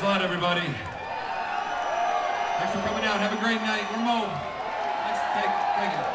Thanks a lot, everybody. Thanks for coming out. Have a great night. We're Mo. Thank you.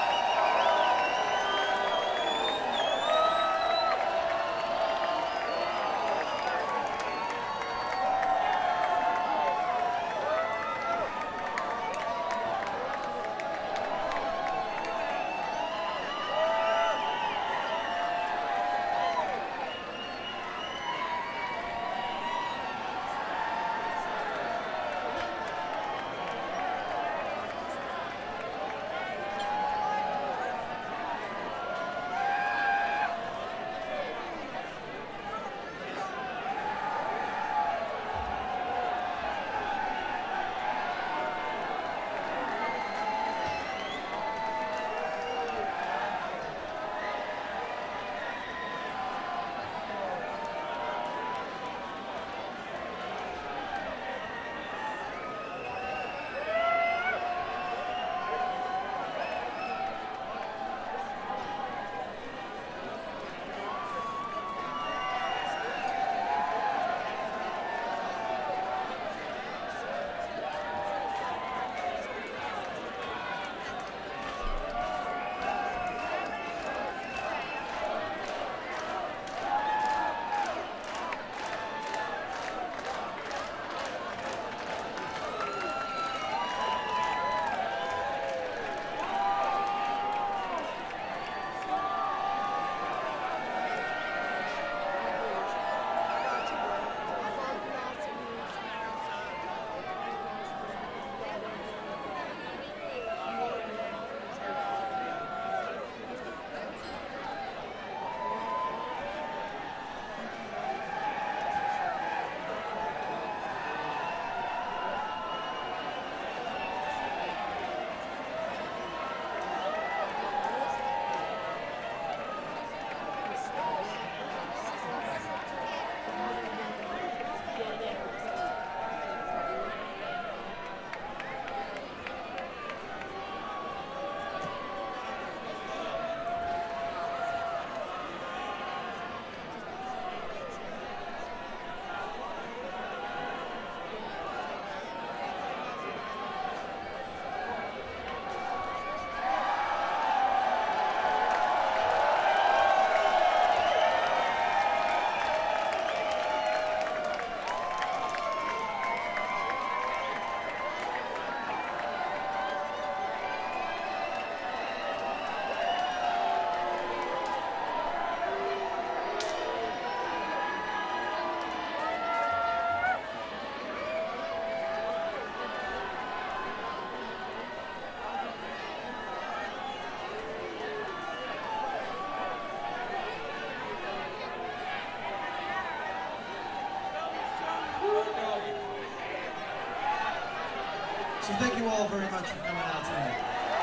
So thank you all very much for coming out tonight.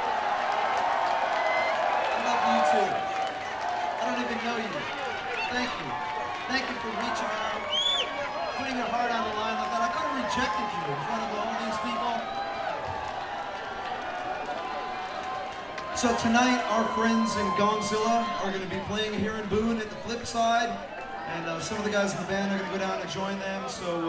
I love you too. I don't even know you. Thank you. Thank you for reaching out, putting your heart on the line like that. I could have rejected you in front of all these people. So tonight, our friends in Gongzilla are going to be playing here in Boone at the Flip Side, and some of the guys in the band are going to go down and join them. So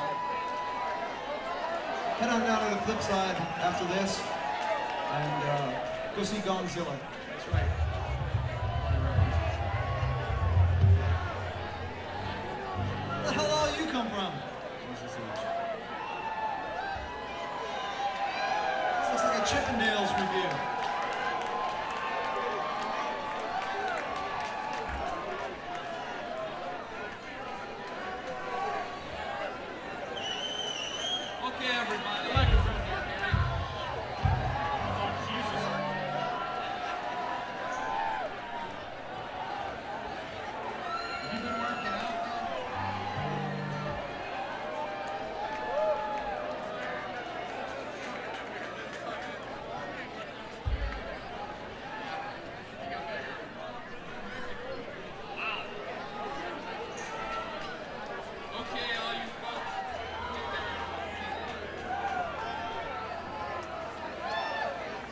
head on down to the Flip Side after this, and go see Gongzilla. That's right. Where the hell all you come from? This looks like a Chippendales review.